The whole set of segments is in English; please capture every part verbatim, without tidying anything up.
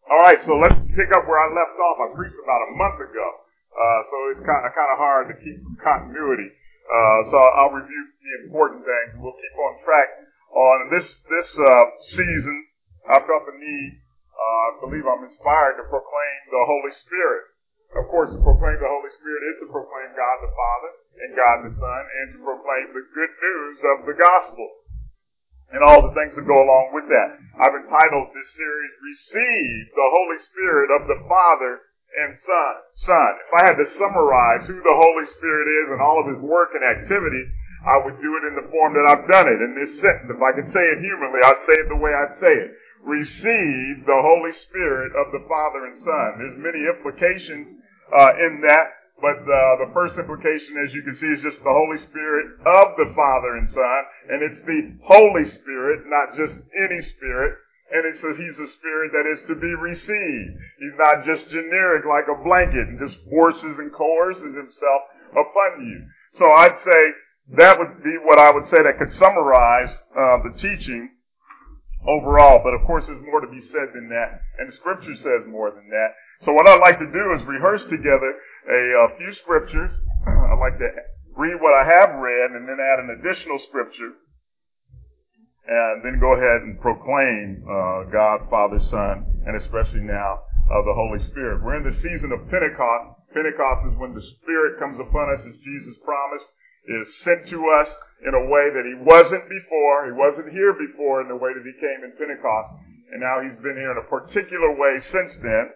All right, so let's pick up where I left off. I preached about a month ago, uh, so it's kind of kind of hard to keep some continuity. Uh, so I'll review the important things. We'll keep on track on this this uh, season. I felt the need. Uh, I believe I'm inspired to proclaim the Holy Spirit. Of course, to proclaim the Holy Spirit is to proclaim God the Father and God the Son, and to proclaim the good news of the gospel and all the things that go along with that. I've entitled this series, Receive the Holy Spirit of the Father and Son. Son. If I had to summarize who the Holy Spirit is and all of his work and activity, I would do it in the form that I've done it, in this sentence. If I could say it humanly, I'd say it the way I'd say it. Receive the Holy Spirit of the Father and Son. There's many implications uh, in that, but uh, the first implication, as you can see, is just the Holy Spirit of the Father and Son, and it's the Holy Spirit, not just any spirit, and it says he's a spirit that is to be received. He's not just generic like a blanket and just forces and coerces himself upon you. So I'd say that would be what I would say that could summarize uh, the teaching overall, but of course there's more to be said than that, and the scripture says more than that. So what I'd like to do is rehearse together a, a few scriptures. I'd like to read what I have read and then add an additional scripture, and then go ahead and proclaim uh, God, Father, Son, and especially now of the Holy Spirit. We're in the season of Pentecost. Pentecost is when the Spirit comes upon us, as Jesus promised, is sent to us in a way that he wasn't before. He wasn't here before in the way that he came in Pentecost. And now he's been here in a particular way since then.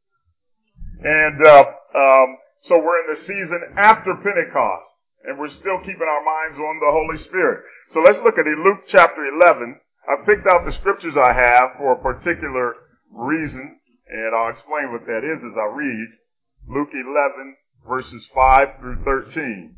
And uh, um, so we're in the season after Pentecost. And we're still keeping our minds on the Holy Spirit. So let's look at Luke chapter eleven. I picked out the scriptures I have for a particular reason. And I'll explain what that is as I read. Luke eleven, verses five through thirteen.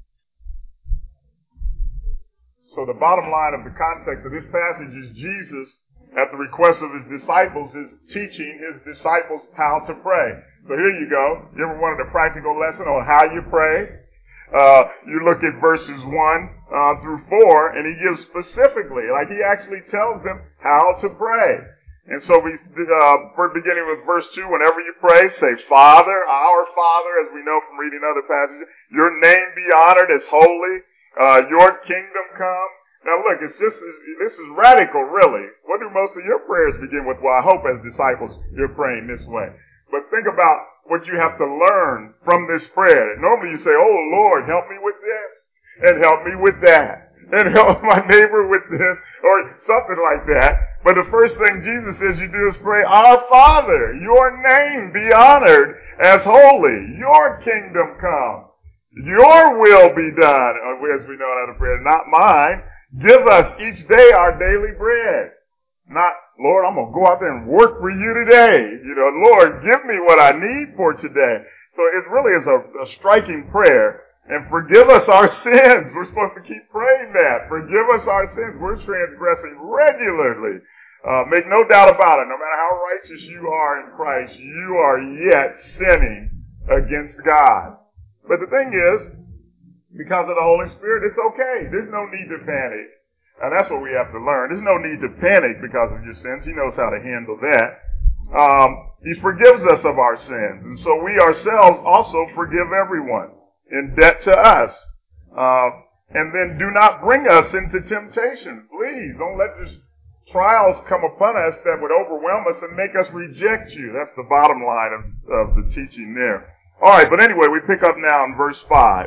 So the bottom line of the context of this passage is Jesus, at the request of his disciples, is teaching his disciples how to pray. So here you go. You ever wanted a practical lesson on how you pray? Uh, you look at verses one uh, through four, and he gives specifically, like he actually tells them how to pray. And so we, uh, we're beginning with verse two. Whenever you pray, say, Father, our Father, as we know from reading other passages, your name be honored as holy. Uh, your kingdom come. Now look, it's just, this is radical, really. What do most of your prayers begin with? Well, I hope as disciples you're praying this way. But think about what you have to learn from this prayer. Normally you say, oh Lord, help me with this, and help me with that, and help my neighbor with this, or something like that. But the first thing Jesus says you do is pray, Our Father, your name be honored as holy, your kingdom come. Your will be done, as we know out of prayer, not mine. Give us each day our daily bread. Not, Lord, I'm going to go out there and work for you today. You know, Lord, give me what I need for today. So it really is a, a striking prayer. And forgive us our sins. We're supposed to keep praying that. Forgive us our sins. We're transgressing regularly. Uh, make no doubt about it. No matter how righteous you are in Christ, you are yet sinning against God. But the thing is, because of the Holy Spirit, it's okay. There's no need to panic. And that's what we have to learn. There's no need to panic because of your sins. He knows how to handle that. Um, he forgives us of our sins. And so we ourselves also forgive everyone in debt to us. Uh, and then do not bring us into temptation. Please don't let these trials come upon us that would overwhelm us and make us reject you. That's the bottom line of, of the teaching there. All right, but anyway, we pick up now in verse five.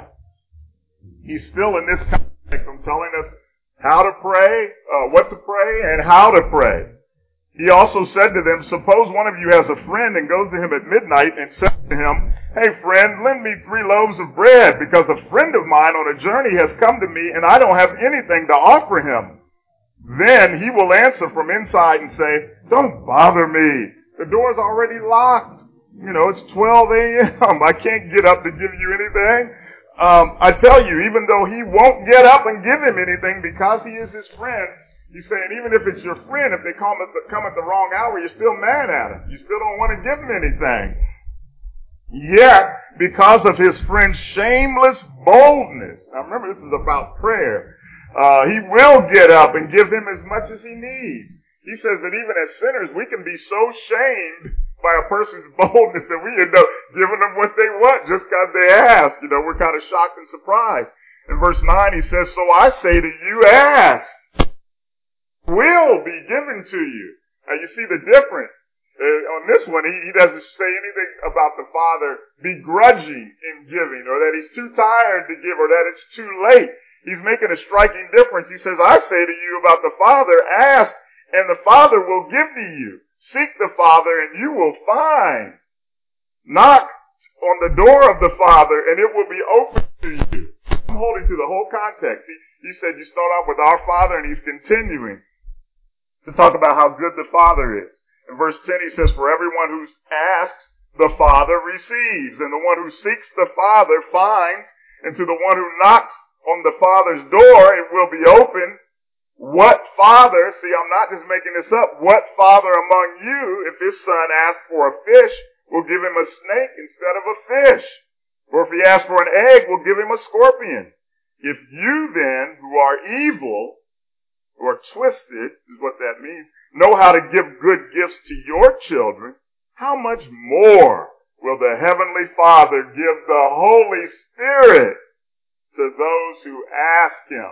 He's still in this context. I'm telling us how to pray, uh, what to pray, and how to pray. He also said to them, suppose one of you has a friend and goes to him at midnight and says to him, hey friend, lend me three loaves of bread because a friend of mine on a journey has come to me and I don't have anything to offer him. Then he will answer from inside and say, don't bother me. The door's already locked. You know, it's twelve a.m. I can't get up to give you anything. Um, I tell you, even though he won't get up and give him anything because he is his friend, he's saying even if it's your friend, if they come at the, come at the wrong hour, you're still mad at him. You still don't want to give him anything. Yet, because of his friend's shameless boldness, now remember this is about prayer, uh, he will get up and give him as much as he needs. He says that even as sinners, we can be so shamed by a person's boldness that we end up giving them what they want just because they ask. You know, we're kind of shocked and surprised. In verse nine, he says, so I say to you, ask, will be given to you. Now you see the difference. Uh, on this one, he, he doesn't say anything about the Father begrudging in giving, or that he's too tired to give, or that it's too late. He's making a striking difference. He says, I say to you about the Father, ask, and the Father will give to you. Seek the Father, and you will find. Knock on the door of the Father, and it will be open to you. I'm holding to the whole context. He, he said you start off with our Father, and he's continuing to talk about how good the Father is. In verse ten, he says, for everyone who asks, the Father receives. And the one who seeks the Father finds. And to the one who knocks on the Father's door, it will be open. What father, see, I'm not just making this up, what father among you, if his son asks for a fish, will give him a snake instead of a fish? Or if he asks for an egg, will give him a scorpion? If you then, who are evil, or twisted, is what that means, know how to give good gifts to your children, how much more will the Heavenly Father give the Holy Spirit to those who ask Him?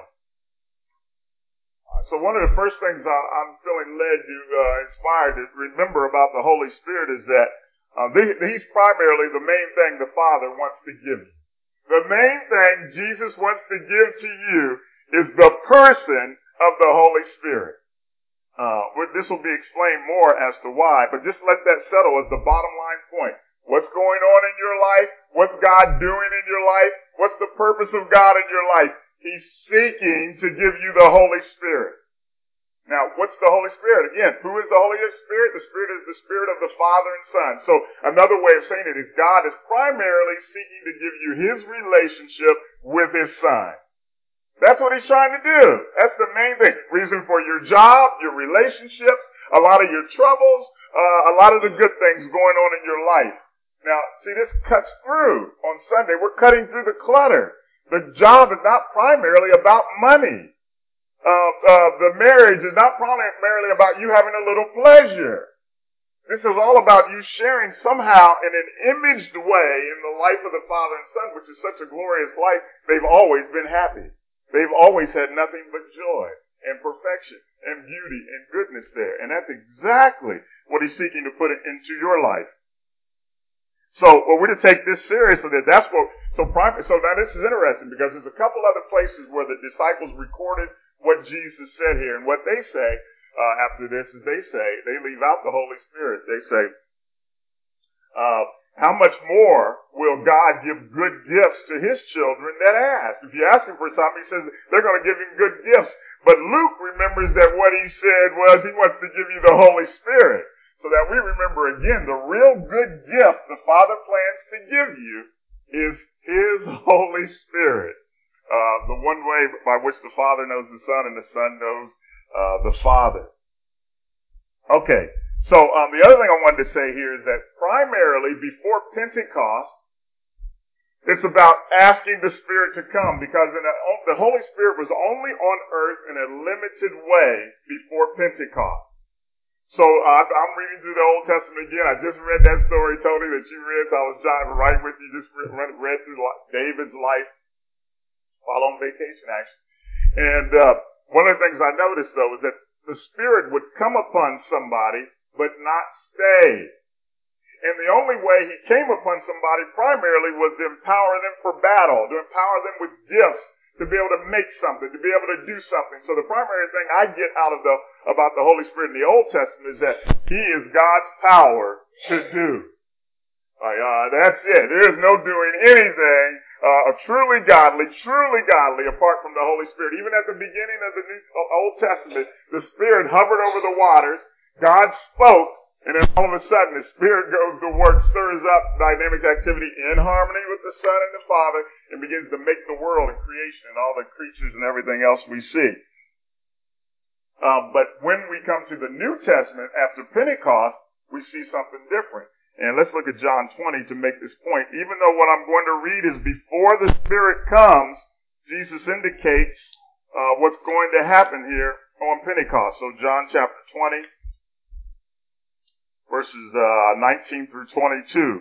So one of the first things I'm feeling led to, uh, inspired to remember about the Holy Spirit is that uh, He's primarily the main thing the Father wants to give you. The main thing Jesus wants to give to you is the person of the Holy Spirit. Uh, this will be explained more as to why, but just let that settle as the bottom line point. What's going on in your life? What's God doing in your life? What's the purpose of God in your life? He's seeking to give you the Holy Spirit. Now, what's the Holy Spirit? Again, who is the Holy Spirit? The Spirit is the Spirit of the Father and Son. So another way of saying it is God is primarily seeking to give you His relationship with His Son. That's what He's trying to do. That's the main thing. Reason for your job, your relationships, a lot of your troubles, uh, a lot of the good things going on in your life. Now, see, this cuts through on Sunday. We're cutting through the clutter. The job is not primarily about money. Uh, uh, the marriage is not primarily about you having a little pleasure. This is all about you sharing somehow in an imaged way in the life of the Father and Son, which is such a glorious life. They've always been happy. They've always had nothing but joy and perfection and beauty and goodness there. And that's exactly what He's seeking to put it into your life. So, well, we're to take this seriously. That that's what, so prime, so now this is interesting because there's a couple other places where the disciples recorded what Jesus said here. And what they say, uh, after this is they say, they leave out the Holy Spirit. They say, uh, how much more will God give good gifts to His children that ask? If you ask Him for something, He says they're going to give Him good gifts. But Luke remembers that what He said was He wants to give you the Holy Spirit. So that we remember again, the real good gift the Father plans to give you is His Holy Spirit. Uh, the one way by which the Father knows the Son and the Son knows uh, the Father. Okay, so um, the other thing I wanted to say here is that primarily before Pentecost, it's about asking the Spirit to come because in a, the Holy Spirit was only on earth in a limited way before Pentecost. So uh, I'm reading through the Old Testament again. I just read that story, Tony, that you read. So I was driving right with you. Just read, read through David's life while on vacation, actually. And uh, one of the things I noticed, though, is that the Spirit would come upon somebody, but not stay. And the only way He came upon somebody primarily was to empower them for battle, to empower them with gifts, to be able to make something, to be able to do something. So the primary thing I get out of the about the Holy Spirit in the Old Testament is that He is God's power to do. Like, uh, that's it. There is no doing anything uh, truly godly, truly godly apart from the Holy Spirit. Even at the beginning of the New, Old Testament, the Spirit hovered over the waters. God spoke, and then all of a sudden the Spirit goes to work, stirs up dynamic activity in harmony with the Son and the Father, and begins to make the world and creation and all the creatures and everything else we see. Um, but when we come to the New Testament after Pentecost, we see something different. And let's look at John twenty to make this point. Even though what I'm going to read is before the Spirit comes, Jesus indicates uh, what's going to happen here on Pentecost. So John chapter twenty, verses uh, nineteen through twenty-two.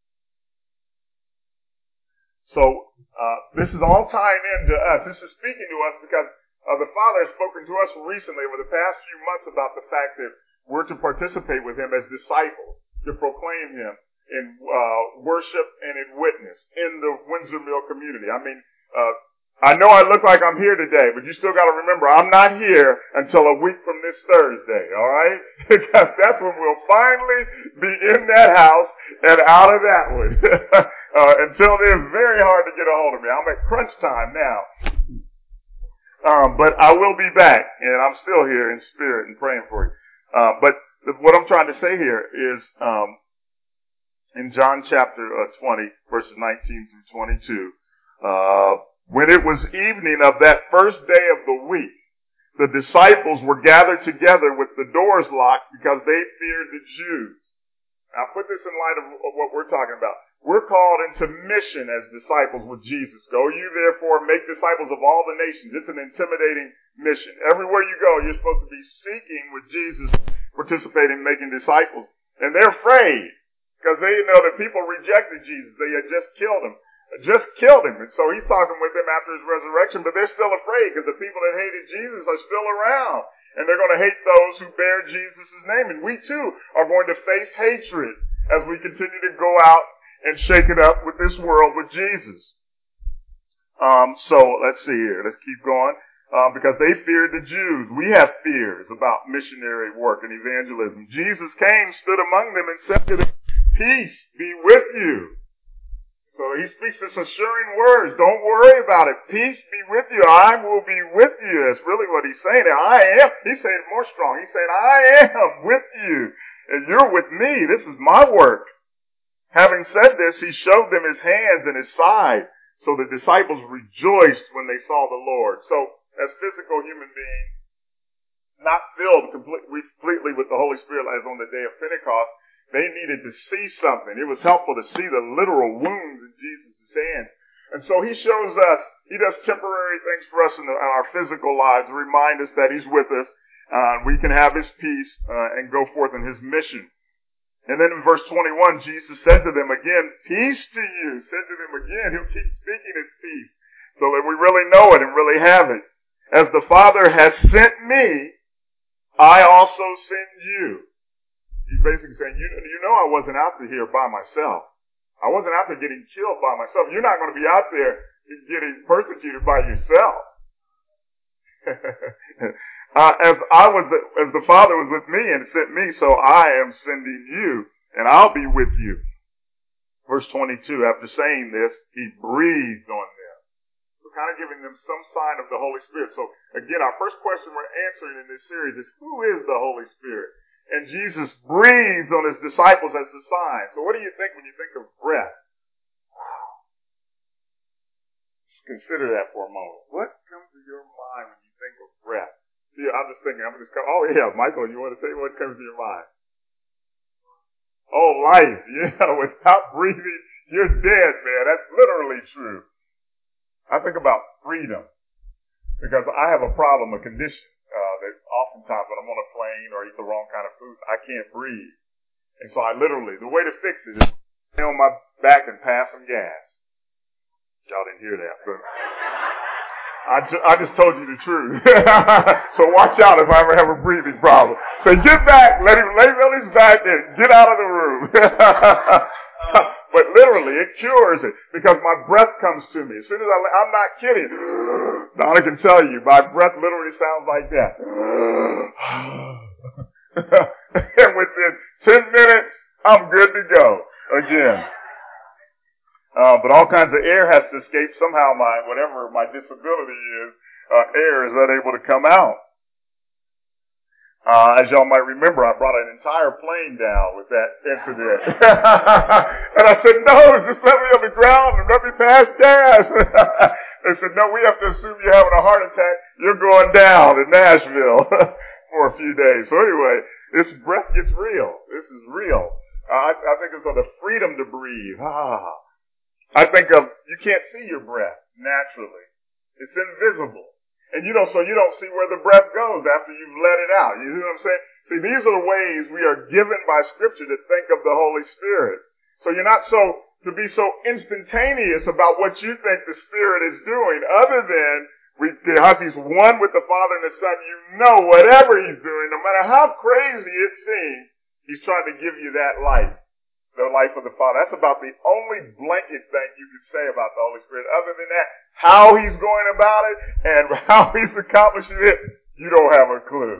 So uh, this is all tying into us. This is speaking to us because uh, the Father has spoken to us recently over the past few months about the fact that we're to participate with Him as disciples, to proclaim Him in uh, worship and in witness in the Windsor Mill community. I mean, uh, I know I look like I'm here today, but you still got to remember I'm not here until a week from this Thursday, all right? Because that's when we'll finally be in that house and out of that one. uh, until then, it's very hard to get a hold of me. I'm at crunch time now. Um, but I will be back, and I'm still here in spirit and praying for you. Uh, but what I'm trying to say here is, um, in John chapter uh, twenty, verses nineteen through twenty-two, uh, when it was evening of that first day of the week, the disciples were gathered together with the doors locked because they feared the Jews. Now put this in light of what we're talking about. We're called into mission as disciples with Jesus. Go you therefore make disciples of all the nations. It's an intimidating mission. Everywhere you go, you're supposed to be seeking with Jesus, participating, making disciples. And they're afraid because they know that people rejected Jesus. They had just killed him. Just killed him. And so he's talking with them after his resurrection, but they're still afraid because the people that hated Jesus are still around. And they're going to hate those who bear Jesus' name. And we too are going to face hatred as we continue to go out and shake it up with this world with Jesus. Um, so let's see here. Let's keep going. Uh, because they feared the Jews. We have fears about missionary work and evangelism. Jesus came, stood among them, and said to them, "Peace be with you." So he speaks this assuring words. Don't worry about it. Peace be with you. I will be with you. That's really what he's saying. I am. He's saying it more strong. He's saying, I am with you. And you're with me. This is my work. Having said this, he showed them his hands and his side. So the disciples rejoiced when they saw the Lord. So as physical human beings, not filled completely with the Holy Spirit as on the day of Pentecost, they needed to see something. It was helpful to see the literal wounds in Jesus' hands. And so he shows us, he does temporary things for us in, the, in our physical lives to remind us that he's with us. Uh, we can have his peace uh, and go forth in his mission. And then in verse twenty-one, Jesus said to them again, "Peace to you." Said to them again. He'll keep speaking his peace so that we really know it and really have it. "As the Father has sent me, I also send you." He's basically saying, you, you know I wasn't out there here by myself. I wasn't out there getting killed by myself. You're not going to be out there getting persecuted by yourself. uh, as I was, as the Father was with me and sent me, so I am sending you, and I'll be with you. Verse twenty-two, after saying this, he breathed on them. So kind of giving them some sign of the Holy Spirit. So again, our first question we're answering in this series is, who is the Holy Spirit? And Jesus breathes on his disciples as a sign. So what do you think when you think of breath? Wow. Just consider that for a moment. What comes to your mind when you think of breath? See, I'm just thinking, I'm just going, oh yeah, Michael, you want to say what comes to your mind? Oh, life. Yeah, without breathing, you're dead, man. That's literally true. I think about freedom because I have a problem, a condition. Uh, that oftentimes when I'm on a plane or eat the wrong kind of foods, I can't breathe. And so I literally, the way to fix it is lay on my back and pass some gas. Y'all didn't hear that, but I, ju- I just told you the truth. So watch out if I ever have a breathing problem. So get back, let him lay on his back and get out of the room. But literally, it cures it because my breath comes to me. As soon as I, I'm not kidding. Donna can tell you, my breath literally sounds like that. And within ten minutes, I'm good to go again. Uh, but all kinds of air has to escape. Somehow my, whatever my disability is, uh, air is unable to come out. Uh, as y'all might remember, I brought an entire plane down with that incident. And I said, no, just let me on the ground and let me pass gas. They said, no, we have to assume you're having a heart attack. You're going down in Nashville for a few days. So anyway, this breath gets real. This is real. Uh, I, I think it's on the freedom to breathe. Ah. I think of, you can't see your breath naturally. It's invisible. And you don't, so you don't see where the breath goes after you've let it out. You know what I'm saying? See, these are the ways we are given by Scripture to think of the Holy Spirit. So you're not so, to be so instantaneous about what you think the Spirit is doing, other than, we, because He's one with the Father and the Son, you know whatever He's doing, no matter how crazy it seems, He's trying to give you that life, the life of the Father. That's about the only blanket thing you can say about the Holy Spirit. Other than that, how He's going about it and how He's accomplishing it, you don't have a clue.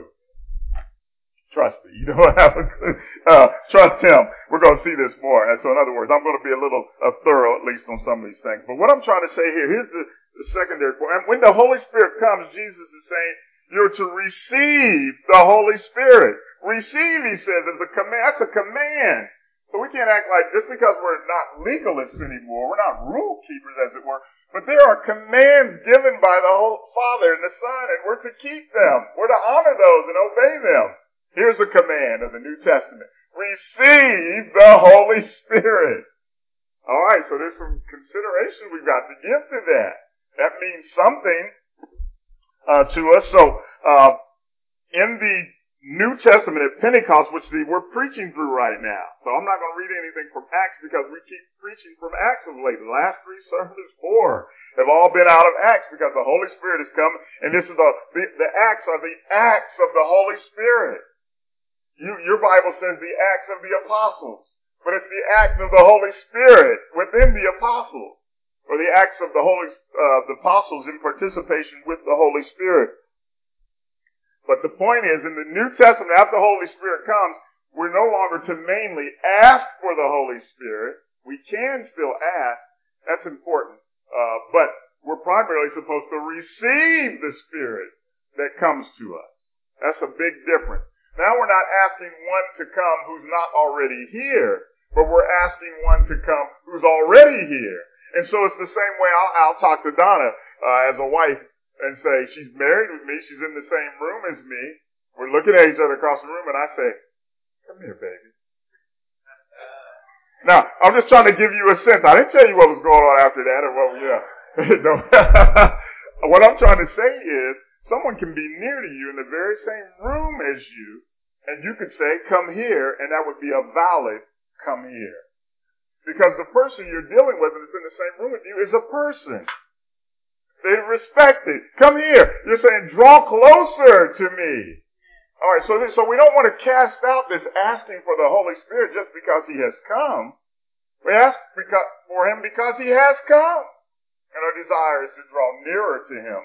Trust me, you don't have a clue. Uh, trust Him. We're going to see this more. And so in other words, I'm going to be a little uh, thorough at least on some of these things. But what I'm trying to say here, here's the, the secondary point. And when the Holy Spirit comes, Jesus is saying, you're to receive the Holy Spirit. Receive, He says, is a command. That's a command. So we can't act like just because we're not legalists anymore, we're not rule keepers, as it were, but there are commands given by the whole Father and the Son, and we're to keep them. We're to honor those and obey them. Here's a command of the New Testament. Receive the Holy Spirit. All right, so there's some consideration we've got to give to that. That means something uh, to us. So uh, in the New Testament at Pentecost, which the, we're preaching through right now. So I'm not going to read anything from Acts because we keep preaching from Acts of late. The last three sermons, four, have all been out of Acts because the Holy Spirit has come, and this is the, the, the Acts are the acts of the Holy Spirit. You, your Bible says the acts of the apostles, but it's the act of the Holy Spirit within the apostles, or the acts of the Holy, uh, the apostles in participation with the Holy Spirit. But the point is, in the New Testament, after the Holy Spirit comes, we're no longer to mainly ask for the Holy Spirit. We can still ask. That's important. Uh, but we're primarily supposed to receive the Spirit that comes to us. That's a big difference. Now we're not asking one to come who's not already here, but we're asking one to come who's already here. And so it's the same way I'll, I'll talk to Donna uh, as a wife and say, she's married with me, she's in the same room as me. We're looking at each other across the room, and I say, come here, baby. Now, I'm just trying to give you a sense. I didn't tell you what was going on after that or what, yeah. No. What I'm trying to say is, someone can be near to you in the very same room as you, and you could say, come here, and that would be a valid come here. Because the person you're dealing with that's in the same room with you is a person. They respect it. Come here. You're saying, draw closer to me. All right, so, this, so we don't want to cast out this asking for the Holy Spirit just because He has come. We ask because, for Him because He has come. And our desire is to draw nearer to Him.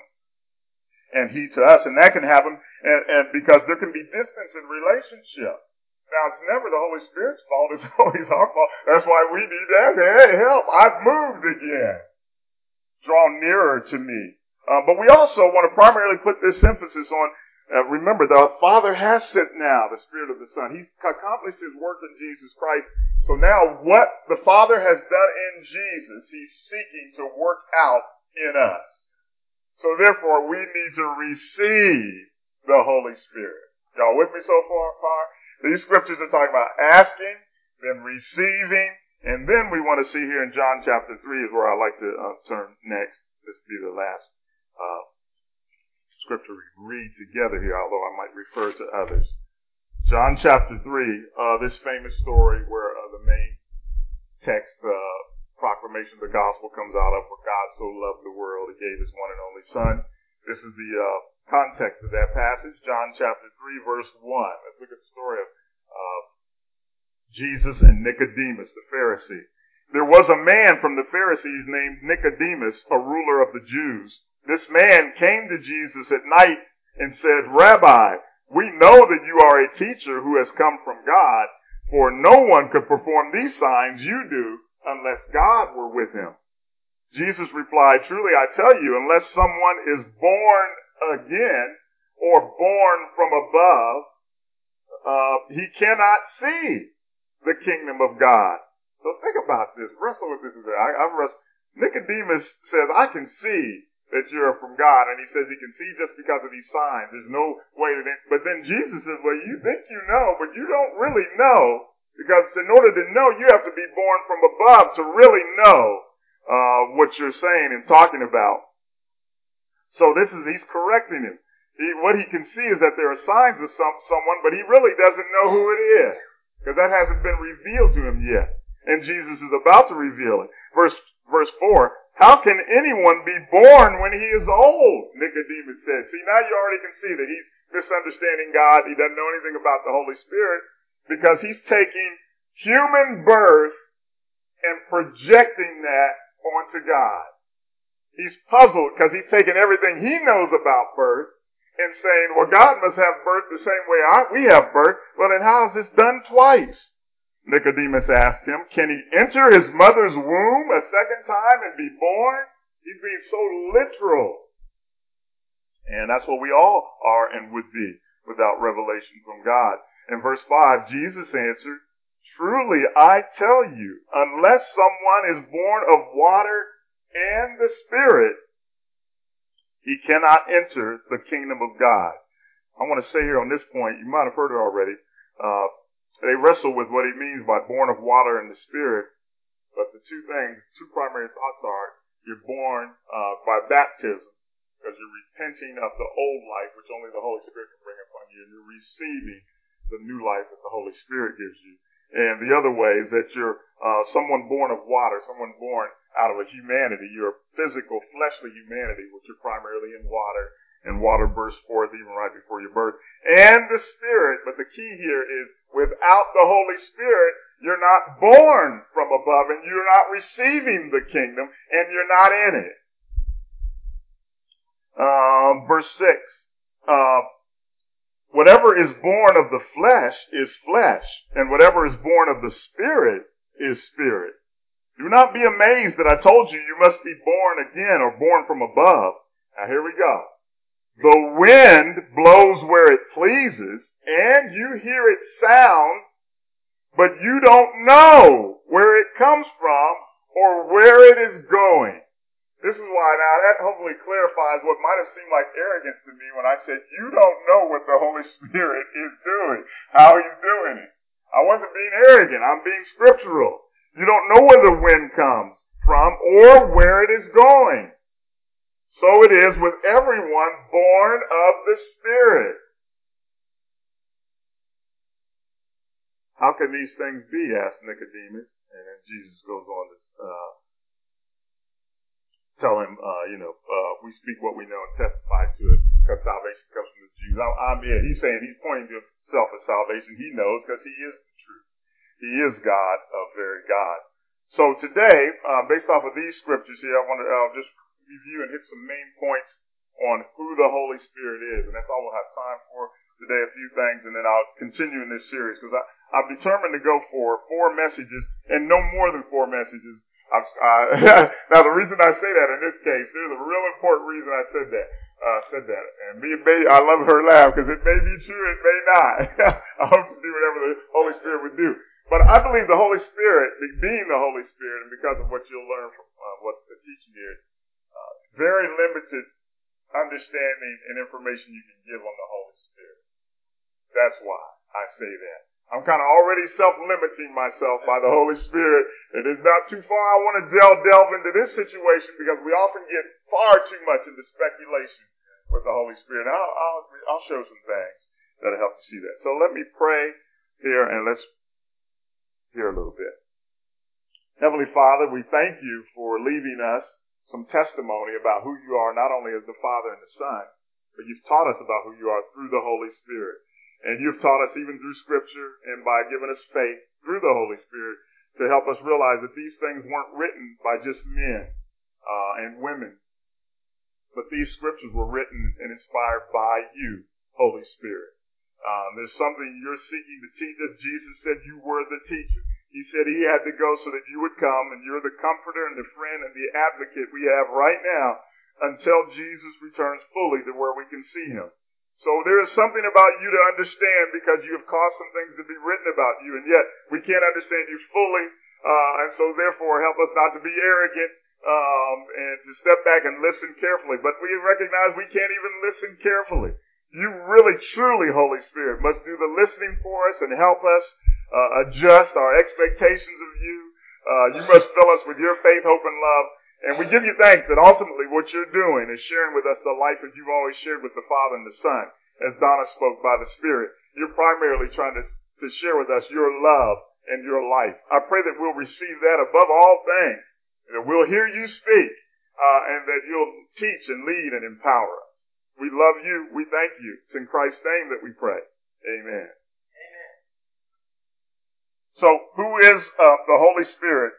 And He to us, and that can happen, and, and because there can be distance in relationship. Now, it's never the Holy Spirit's fault, it's always our fault. That's why we need to ask, hey, help, I've moved again. Draw nearer to me. Uh, but we also want to primarily put this emphasis on, uh, remember, the Father has sent now the Spirit of the Son. He's accomplished His work in Jesus Christ. So now what the Father has done in Jesus, He's seeking to work out in us. So therefore, we need to receive the Holy Spirit. Y'all with me so far? far? These scriptures are talking about asking, then receiving, and then we want to see here in John chapter three is where I like to uh, turn next. This will be the last uh, scripture we read together here, although I might refer to others. John chapter three, uh, this famous story where uh, the main text, uh, proclamation of the gospel comes out of, for God so loved the world, He gave His one and only Son. This is the uh, context of that passage, John chapter three, verse one. Let's look at the story of uh, Jesus and Nicodemus, the Pharisee. There was a man from the Pharisees named Nicodemus, a ruler of the Jews. This man came to Jesus at night and said, Rabbi, we know that you are a teacher who has come from God, for no one could perform these signs you do unless God were with him. Jesus replied, truly I tell you, unless someone is born again or born from above, uh, he cannot see the kingdom of God. So think about this. Wrestle with this. I, I've wrestled. Nicodemus says, I can see that you're from God. And he says he can see just because of these signs. There's no way to... But then Jesus says, well, you think you know, but you don't really know. Because in order to know, you have to be born from above to really know uh, what you're saying and talking about. So this is, he's correcting him. He, what he can see is that there are signs of some, someone, but he really doesn't know who it is, because that hasn't been revealed to him yet. And Jesus is about to reveal it. Verse, verse four, how can anyone be born when he is old? Nicodemus said. See, now you already can see that he's misunderstanding God. He doesn't know anything about the Holy Spirit, because he's taking human birth and projecting that onto God. He's puzzled because he's taking everything he knows about birth and saying, well, God must have birth the same way I, we have birth. Well, then how is this done twice? Nicodemus asked him, can he enter his mother's womb a second time and be born? He's being so literal. And that's what we all are and would be without revelation from God. In verse five, Jesus answered, truly I tell you, unless someone is born of water and the Spirit, he cannot enter the kingdom of God. I want to say here on this point, you might have heard it already, uh, they wrestle with what he means by born of water and the Spirit, but the two things, two primary thoughts are, you're born uh, by baptism, because you're repenting of the old life, which only the Holy Spirit can bring upon you, and you're receiving the new life that the Holy Spirit gives you. And the other way is that you're uh, someone born of water, someone born out of a humanity. You're a physical, fleshly humanity, which are primarily in water, and water bursts forth even right before your birth. And the Spirit, but the key here is without the Holy Spirit, you're not born from above, and you're not receiving the kingdom, and you're not in it. Um, verse six, uh, whatever is born of the flesh is flesh, and whatever is born of the Spirit is spirit. Do not be amazed that I told you you must be born again or born from above. Now here we go. The wind blows where it pleases, and you hear its sound, but you don't know where it comes from or where it is going. This is why now that hopefully clarifies what might have seemed like arrogance to me when I said, you don't know what the Holy Spirit is doing, how he's doing it. I wasn't being arrogant. I'm being scriptural. You don't know where the wind comes from or where it is going. So it is with everyone born of the Spirit. How can these things be? Asked Nicodemus. And then Jesus goes on to uh, tell him, uh, you know, uh, we speak what we know and testify to it, because salvation comes from the Jews. I'm, I'm yeah, he's saying, he's pointing to himself as salvation. He knows because he is the truth. He is God, of very God. So today, uh, based off of these scriptures here, I want to uh, just review and hit some main points on who the Holy Spirit is. And that's all we'll have time for today, a few things, and then I'll continue in this series, because I've determined to go for four messages, and no more than four messages. I've, uh, now the reason I say that in this case, there's a real important reason I said that. Uh, said that. And me, may, I love her laugh, because it may be true, it may not. I hope to do whatever the Holy Spirit would do. But I believe the Holy Spirit, being the Holy Spirit, and because of what you'll learn from uh, what the teaching is, uh, very limited understanding and information you can give on the Holy Spirit. That's why I say that. I'm kind of already self-limiting myself by the Holy Spirit. It is not too far. I want to delve, delve into this situation, because we often get far too much into speculation with the Holy Spirit. I'll, I'll, I'll show some things that'll help you see that. So let me pray here, and let's hear a little bit. Heavenly Father, we thank you for leaving us some testimony about who you are, not only as the Father and the Son, but you've taught us about who you are through the Holy Spirit. And you've taught us even through Scripture and by giving us faith through the Holy Spirit to help us realize that these things weren't written by just men uh, and women, but these Scriptures were written and inspired by you, Holy Spirit. Um, there's something you're seeking to teach us. Jesus said you were the teacher. He said he had to go so that you would come, and you're the comforter and the friend and the advocate we have right now until Jesus returns fully to where we can see him. So there is something about you to understand, because you have caused some things to be written about you, and yet we can't understand you fully, uh, and so therefore help us not to be arrogant, um, and to step back and listen carefully. But we recognize we can't even listen carefully. You really, truly, Holy Spirit, must do the listening for us and help us uh, adjust our expectations of you. Uh, you must fill us with your faith, hope, and love, And we give you thanks that ultimately what you're doing is sharing with us the life that you've always shared with the Father and the Son. As Donna spoke by the Spirit, you're primarily trying to, to share with us your love and your life. I pray that we'll receive that above all things, that we'll hear you speak, uh, and that you'll teach and lead and empower us. We love you. We thank you. It's in Christ's name that we pray. Amen. Amen. So, who is uh, the Holy Spirit?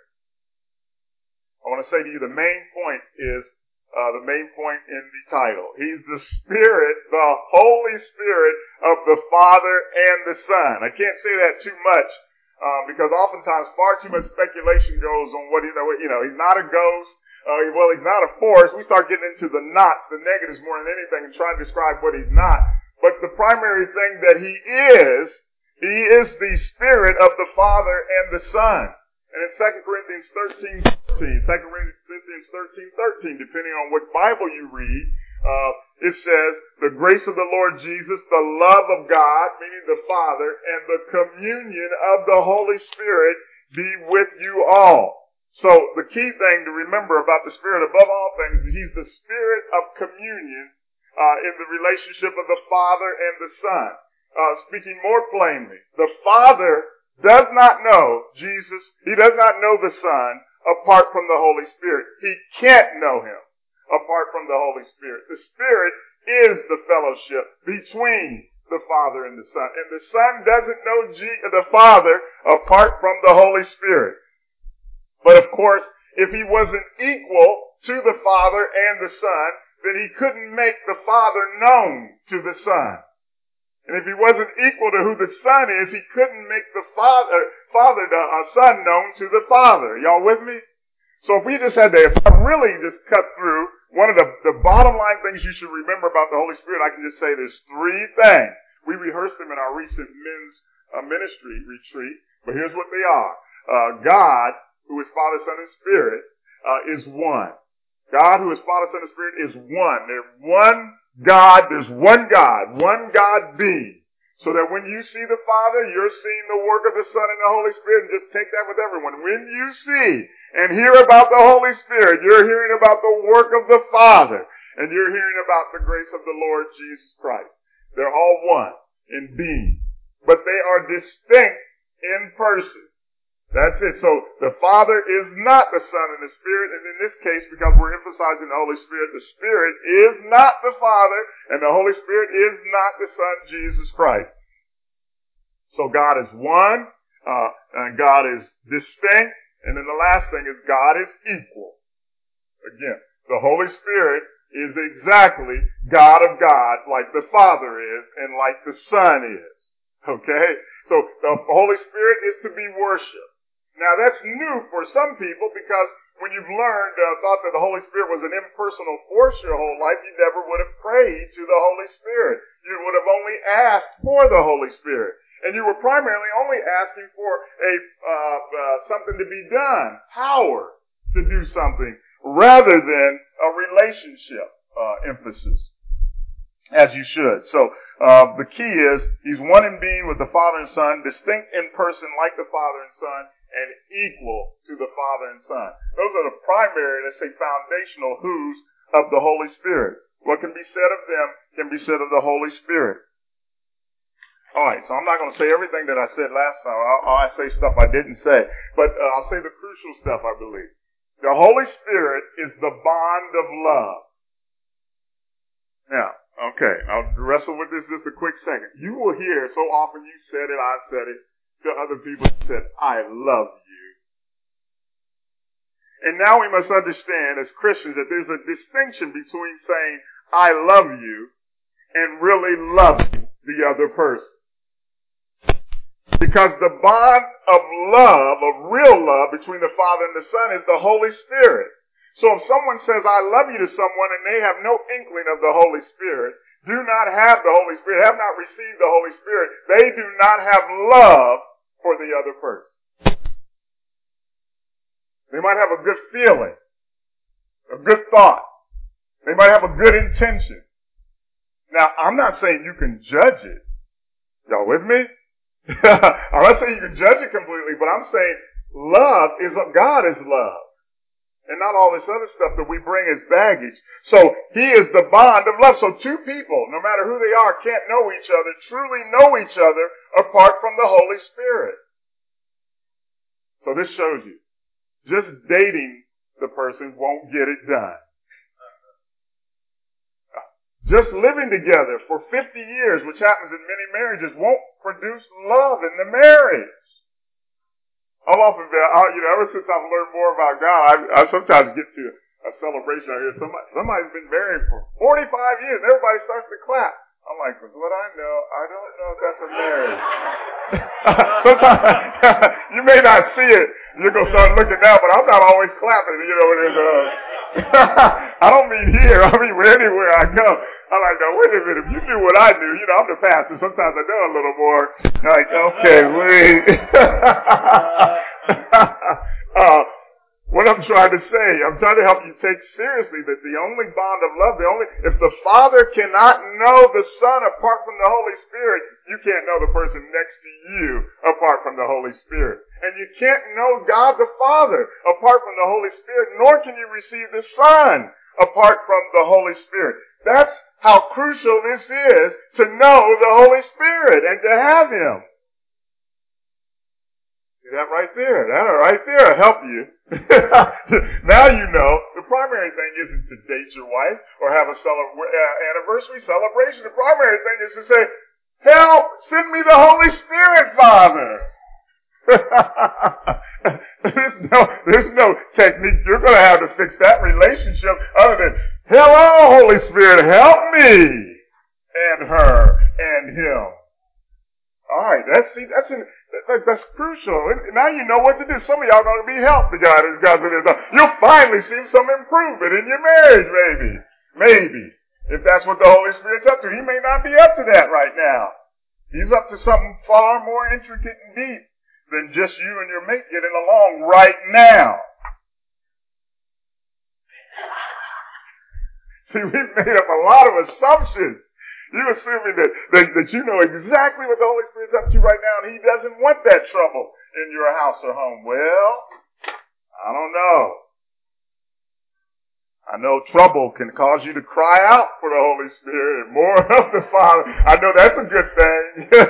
I want to say to you, the main point is uh, the main point in the title. He's the Spirit, the Holy Spirit of the Father and the Son. I can't say that too much uh, because oftentimes far too much speculation goes on what, you know, you know, he's not a ghost. Uh, well, he's not a force. We start getting into the knots, the negatives more than anything, and trying to describe what he's not. But the primary thing that he is, he is the Spirit of the Father and the Son. And in Second Corinthians thirteen, thirteen, Second Corinthians thirteen, thirteen, depending on what Bible you read, uh, it says, the grace of the Lord Jesus, the love of God, meaning the Father, and the communion of the Holy Spirit be with you all. So the key thing to remember about the Spirit above all things is he's the Spirit of communion uh, in the relationship of the Father and the Son. Uh, speaking more plainly, the Father does not know Jesus, he does not know the Son apart from the Holy Spirit. He can't know him apart from the Holy Spirit. The Spirit is the fellowship between the Father and the Son. And the Son doesn't know G- the Father apart from the Holy Spirit. But of course, if he wasn't equal to the Father and the Son, then he couldn't make the Father known to the Son. And if he wasn't equal to who the Son is, he couldn't make the Father, Father, the uh, Son known to the Father. Y'all with me? So if we just had to, if I really just cut through, one of the, the bottom line things you should remember about the Holy Spirit, I can just say there's three things. We rehearsed them in our recent men's uh, ministry retreat, but here's what they are. Uh, God, who is Father, Son, and Spirit, uh, is one. God, who is Father, Son, and Spirit, is one. They're one God, there's one God, one God being. So that when you see the Father, you're seeing the work of the Son and the Holy Spirit, and just take that with everyone. When you see and hear about the Holy Spirit, you're hearing about the work of the Father, and you're hearing about the grace of the Lord Jesus Christ. They're all one in being, but they are distinct in person. That's it. So the Father is not the Son and the Spirit, and in this case, because we're emphasizing the Holy Spirit, the Spirit is not the Father, and the Holy Spirit is not the Son, Jesus Christ. So God is one, uh, and God is distinct, and then the last thing is God is equal. Again, the Holy Spirit is exactly God of God, like the Father is, and like the Son is. Okay? So the Holy Spirit is to be worshipped. Now that's new for some people because when you've learned, uh, thought that the Holy Spirit was an impersonal force your whole life, you never would have prayed to the Holy Spirit. You would have only asked for the Holy Spirit. And you were primarily only asking for a uh, uh, something to be done, power to do something, rather than a relationship uh, emphasis, as you should. So uh, the key is he's one in being with the Father and Son, distinct in person like the Father and Son, and equal to the Father and Son. Those are the primary, let's say, foundational who's of the Holy Spirit. What can be said of them can be said of the Holy Spirit. All right, so I'm not going to say everything that I said last time. I'll, I'll say stuff I didn't say, but uh, I'll say the crucial stuff, I believe. The Holy Spirit is the bond of love. Now, okay, I'll wrestle with this just a quick second. You will hear so often you said it, I've said it, to other people who said, I love you. And now we must understand as Christians that there's a distinction between saying, I love you, and really loving the other person. Because the bond of love, of real love between the Father and the Son is the Holy Spirit. So if someone says, I love you to someone and they have no inkling of the Holy Spirit, do not have the Holy Spirit, have not received the Holy Spirit, they do not have love for the other person. They might have a good feeling, a good thought. They might have a good intention. Now, I'm not saying you can judge it. Y'all with me? I'm not saying you can judge it completely, but I'm saying love is, God is love. and not all this other stuff that we bring as baggage. So he is the bond of love. So two people, no matter who they are, can't know each other, truly know each other apart from the Holy Spirit. So this shows you, just dating the person won't get it done. Just living together for fifty years, which happens in many marriages, won't produce love in the marriage. I've often been, I, you know, ever since I've learned more about God, I, I sometimes get to a celebration out here. Somebody, somebody's been married for forty-five years, and everybody starts to clap. I'm like, with what I know, I don't know if that's a marriage. Sometimes, you may not see it. You're going to start looking now, but I'm not always clapping, you know, it is, uh, I don't mean here, I mean anywhere I go. I'm like, no, wait a minute, if you knew what I knew, you know, I'm the pastor, sometimes I know a little more. Like, okay, wait. uh, what I'm trying to say, I'm trying to help you take seriously that the only bond of love, the only, if the Father cannot know the Son apart from the Holy Spirit, you can't know the person next to you apart from the Holy Spirit. And you can't know God the Father apart from the Holy Spirit, nor can you receive the Son apart from the Holy Spirit. That's how crucial this is to know the Holy Spirit and to have Him. See that right there? That'll right there will help you. Now you know the primary thing isn't to date your wife or have a cele- uh, anniversary celebration. The primary thing is to say, help, send me the Holy Spirit, Father. there's no, there's no technique you're going to have to fix that relationship other than, hello, Holy Spirit, help me and her and him. All right, that's see, that's in, that, that's crucial. And now you know what to do. Some of y'all are going to be helped because because of this. You'll finally see some improvement in your marriage, maybe, maybe if that's what the Holy Spirit's up to. He may not be up to that right now. He's up to something far more intricate and deep than just you and your mate getting along right now. See, we've made up a lot of assumptions. You're assuming that, that, that you know exactly what the Holy Spirit's up to right now, and He doesn't want that trouble in your house or home. Well, I don't know. I know trouble can cause you to cry out for the Holy Spirit and more of the Father. I know that's a good thing.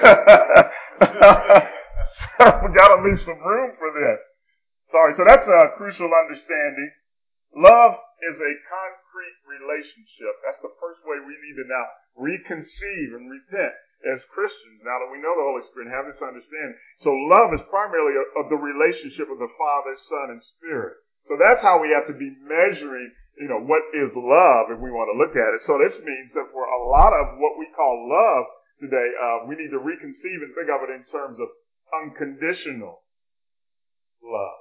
So we got to leave some room for this. Sorry. So that's a crucial understanding. Love is a concrete relationship. That's the first way we need to now reconceive and repent as Christians, now that we know the Holy Spirit and have this understanding. So love is primarily a, of the relationship of the Father, Son, and Spirit. So that's how we have to be measuring, you know, what is love if we want to look at it. So this means that for a lot of what we call love today, uh, we need to reconceive and think of it in terms of unconditional love.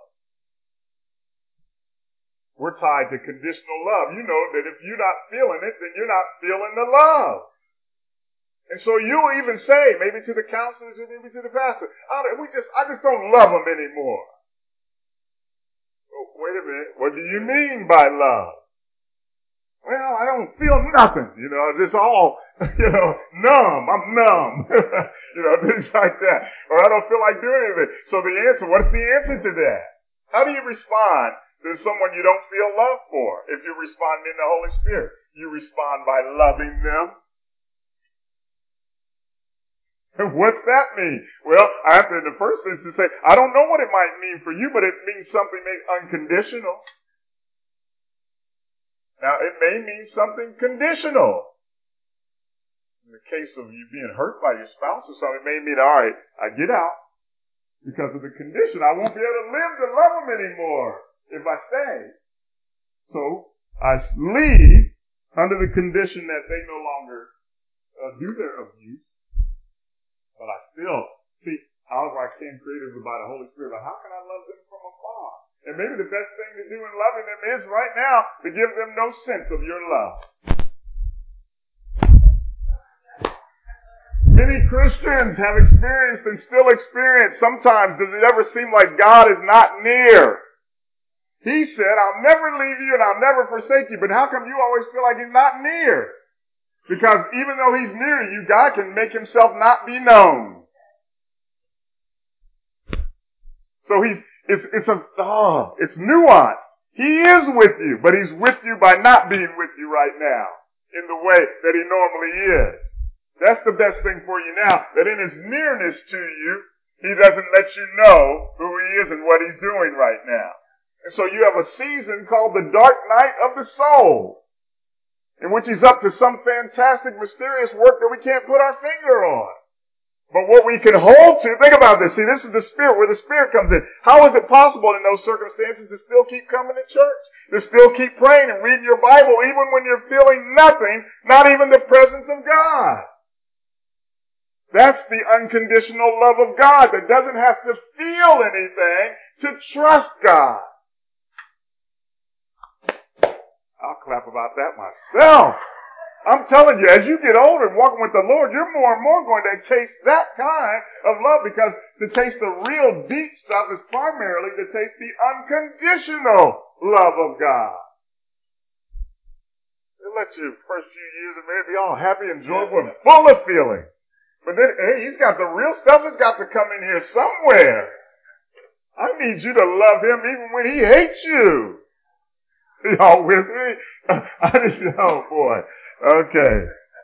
We're tied to conditional love. You know that if you're not feeling it, then you're not feeling the love. And so you'll even say, maybe to the counselors or maybe to the pastor, oh, we just, I just don't love them anymore. Oh, wait a minute. What do you mean by love? Well, I don't feel nothing. You know, it's all, you know, numb. I'm numb. You know, things like that. Or I don't feel like doing anything. So the answer, what's the answer to that? How do you respond? There's someone you don't feel love for. If you respond in the Holy Spirit, you respond by loving them. And what's that mean? Well, I have to, in the first instance, say, I don't know what it might mean for you, but it means something maybe unconditional. Now, it may mean something conditional. In the case of you being hurt by your spouse or something, it may mean, all right, I get out. Because of the condition, I won't be able to live to love them anymore if I stay. So I leave under the condition that they no longer uh, do their abuse, but I still seek however I can creatively by the Holy Spirit. But how can I love them from afar? And maybe the best thing to do in loving them is right now to give them no sense of your love. Many Christians have experienced and still experience. Sometimes does it ever seem like God is not near? He said, I'll never leave you and I'll never forsake you. But how come you always feel like He's not near? Because even though He's near you, God can make Himself not be known. So He's, it's, it's a, oh, it's nuanced. He is with you, but he's with you by not being with you right now in the way that he normally is. That's the best thing for you now, that in his nearness to you, he doesn't let you know who he is and what he's doing right now. And so you have a season called the dark night of the soul, in which he's up to some fantastic, mysterious work that we can't put our finger on. But what we can hold to, think about this. See, this is the Spirit, where the Spirit comes in. How is it possible in those circumstances to still keep coming to church? To still keep praying and reading your Bible, even when you're feeling nothing, not even the presence of God? That's the unconditional love of God that doesn't have to feel anything to trust God. I'll clap about that myself. I'm telling you, as you get older and walking with the Lord, you're more and more going to taste that kind of love, because to taste the real deep stuff is primarily to taste the unconditional love of God. He'll let you first few years of marriage be all happy and joyful and full of feelings. But then, hey, he's got the real stuff that's got to come in here somewhere. I need you to love him even when he hates you. Y'all with me? I need, oh boy. Okay.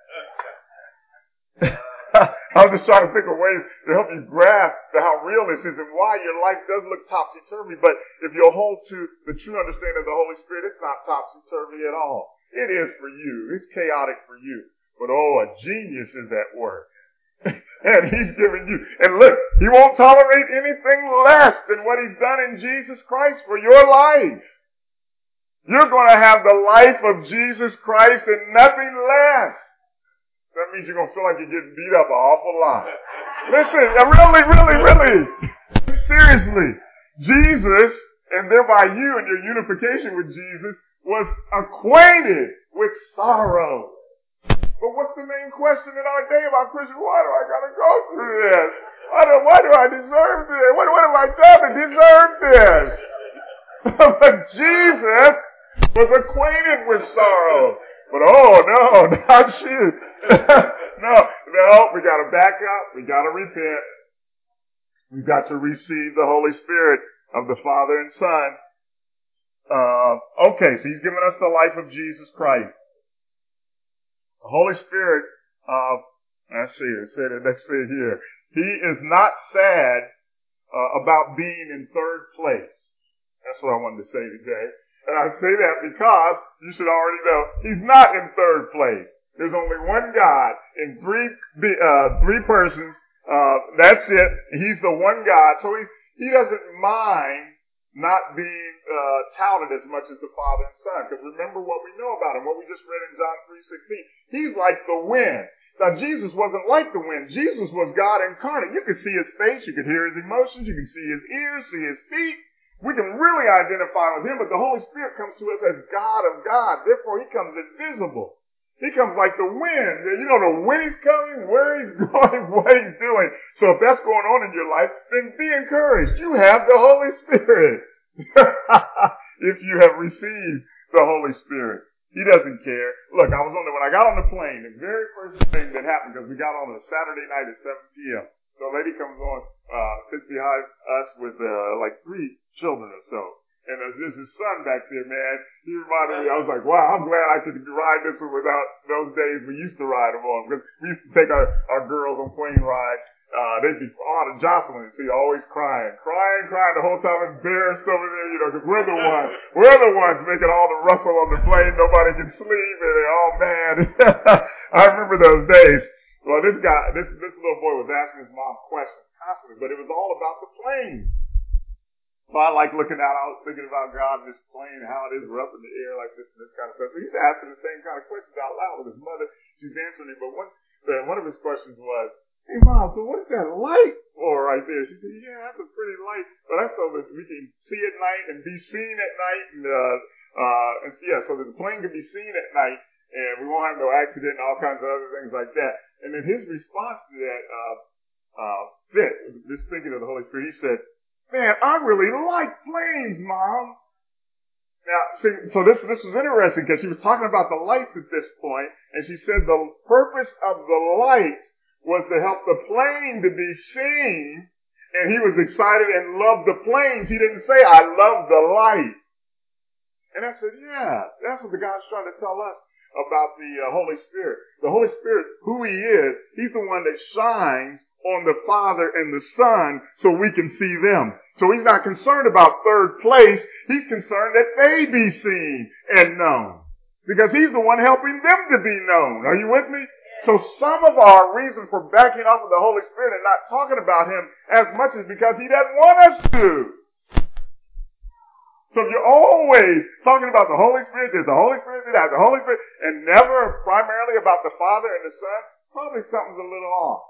I'm just trying to think of ways to help you grasp how real this is and why your life does look topsy-turvy. But if you'll hold to the true understanding of the Holy Spirit, it's not topsy-turvy at all. It is for you. It's chaotic for you. But oh, a genius is at work. And he's giving you, and look, he won't tolerate anything less than what he's done in Jesus Christ for your life. You're going to have the life of Jesus Christ and nothing less. That means you're going to feel like you're getting beat up an awful lot. Listen, really, really, really, seriously, Jesus, and thereby you and your unification with Jesus, was acquainted with sorrow. But what's the main question in our day about Christian? Why do I gotta go through this? Why do, why do I deserve this? What, what have I done to deserve this? But Jesus was acquainted with sorrow. But oh no, not you. no, no, we gotta back up. We gotta repent. We've got to receive the Holy Spirit of the Father and Son. Uh, okay, so he's given us the life of Jesus Christ. The Holy Spirit, uh, let's see, let's say it, let's say it here. He is not sad uh, about being in third place. That's what I wanted to say today. And I say that because you should already know he's not in third place. There's only one God in three, uh, three persons. Uh, that's it. He's the one God. So he, he doesn't mind not being uh, touted as much as the Father and Son. Because remember what we know about him, what we just read in John three sixteen. He's like the wind. Now, Jesus wasn't like the wind. Jesus was God incarnate. You could see his face. You could hear his emotions. You could see his ears, see his feet. We can really identify with him, but the Holy Spirit comes to us as God of God. Therefore, he comes invisible. He comes like the wind. You don't know when he's coming, where he's going, what he's doing. So if that's going on in your life, then be encouraged. You have the Holy Spirit. If you have received the Holy Spirit. He doesn't care. Look, I was on the, when I got on the plane, the very first thing that happened, because we got on a Saturday night at seven p.m. So a lady comes on, uh, sits behind us with, uh, like three children or so. And uh, there's his son back there, man. He reminded me, I was like, wow, I'm glad I could ride this one without those days we used to ride them on. Because we used to take our, our girls on plane rides. Uh, they'd be on and jostling, see, always crying, crying, crying the whole time, embarrassed over there, you know, because we're the ones, we're the ones making all the rustle on the plane. Nobody can sleep, and they're all mad. I remember those days. Well, this guy, this, this little boy was asking his mom questions constantly, but it was all about the plane. So I like looking out, I was thinking about God and this plane, how it is, we're up in the air like this and this kind of stuff. So he's asking the same kind of questions out loud with his mother. She's answering him, but one, the, one of his questions was, hey, Mom, so what is that light for right there? She said, yeah, that's a pretty light. But that's so that we can see at night and be seen at night. And, uh, uh, and yeah, so that the plane can be seen at night and we won't have no accident and all kinds of other things like that. And then his response to that, uh, uh, fit, this thinking of the Holy Spirit, he said, man, I really like planes, Mom. Now, see, so this, this was interesting because she was talking about the lights at this point, and she said the purpose of the lights was to help the plane to be seen, and he was excited and loved the planes. He didn't say, I love the light. And I said, yeah, that's what the God's trying to tell us about the uh, Holy Spirit. The Holy Spirit, who he is, he's the one that shines on the Father and the Son so we can see them. So he's not concerned about third place. He's concerned that they be seen and known. Because he's the one helping them to be known. Are you with me? So some of our reason for backing off of the Holy Spirit and not talking about him as much is because he doesn't want us to. So if you're always talking about the Holy Spirit, there's the Holy Spirit, there's the Holy Spirit, and never primarily about the Father and the Son, probably something's a little off.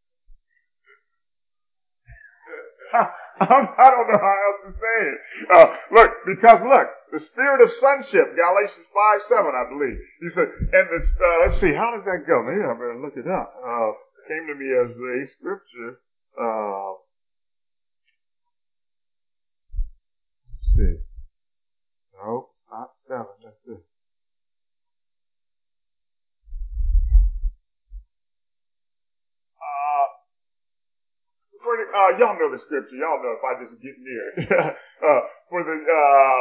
I don't know how else to say it. Uh, look, because look, the spirit of sonship, Galatians five seven, I believe. He said, and the, uh, let's see, how does that go? Maybe I better look it up. Uh, came to me as a scripture. Uh, let's see. No, it's not seven. Let's see. Uh, for the, uh, y'all know the scripture. Y'all know if I just get near it. uh, for the, uh,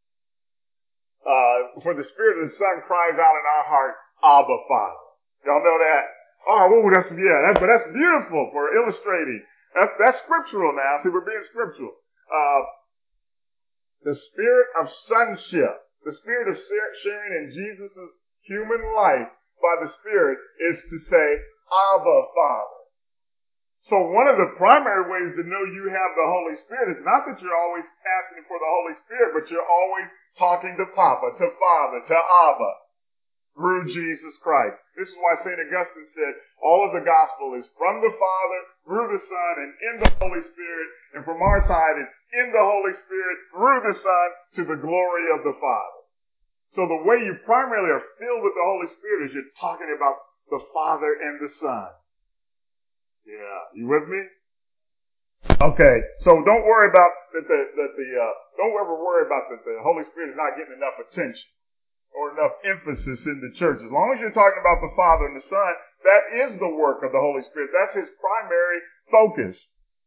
uh, for the Spirit of the Son cries out in our heart, Abba, Father. Y'all know that? Oh, ooh, that's, yeah, that's, but that's beautiful for illustrating. That's, that's scriptural now. See, we're being scriptural. Uh, the spirit of sonship, the spirit of sharing in Jesus' human life by the Spirit is to say, Abba, Father. So one of the primary ways to know you have the Holy Spirit is not that you're always asking for the Holy Spirit, but you're always talking to Papa, to Father, to Abba, through Jesus Christ. This is why Saint Augustine said, all of the gospel is from the Father, through the Son, and in the Holy Spirit. And from our side, it's in the Holy Spirit, through the Son, to the glory of the Father. So the way you primarily are filled with the Holy Spirit is you're talking about the Father and the Son. Yeah, you with me? Okay, so don't worry about that. The, that the uh, don't ever worry about that the Holy Spirit is not getting enough attention or enough emphasis in the church. As long as you're talking about the Father and the Son, that is the work of the Holy Spirit. That's his primary focus.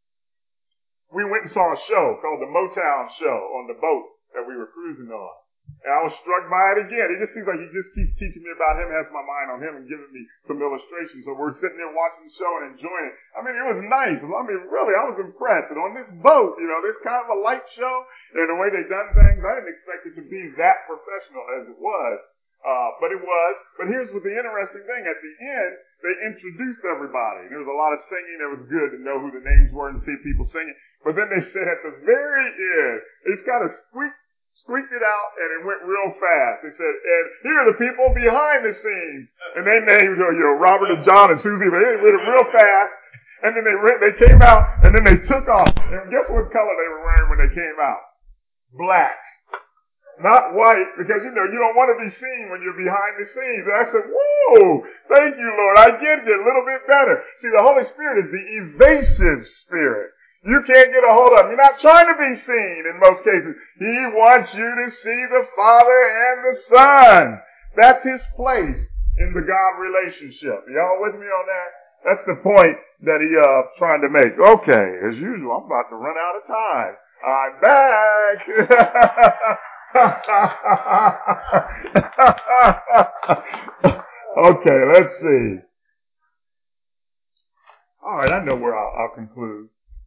We went and saw a show called the Motown Show on the boat that we were cruising on. And I was struck by it again. It just seems like he just keeps teaching me about him, has my mind on him, and giving me some illustrations. So we're sitting there watching the show and enjoying it. I mean, it was nice. I mean, really, I was impressed. And on this boat, you know, this kind of a light show, and the way they done things, I didn't expect it to be that professional as it was. Uh, but it was. But here's what the interesting thing. At the end, they introduced everybody. There was a lot of singing. It was good to know who the names were and to see people singing. But then they said at the very end, it's got a squeak, squeaked it out, and it went real fast. They said, and here are the people behind the scenes. And they named, you know, Robert and John and Susie, but it went real fast. And then they went, they came out, and then they took off. And guess what color they were wearing when they came out? Black. Not white, because, you know, you don't want to be seen when you're behind the scenes. And I said, whoa, thank you, Lord. I get it a little bit better. See, the Holy Spirit is the evasive spirit. You can't get a hold of him. You're not trying to be seen in most cases. He wants you to see the Father and the Son. That's his place in the God relationship. Y'all with me on that? That's the point that he uh trying to make. Okay, as usual, I'm about to run out of time. I'm back. Okay, let's see. All right, I know where I'll, I'll conclude.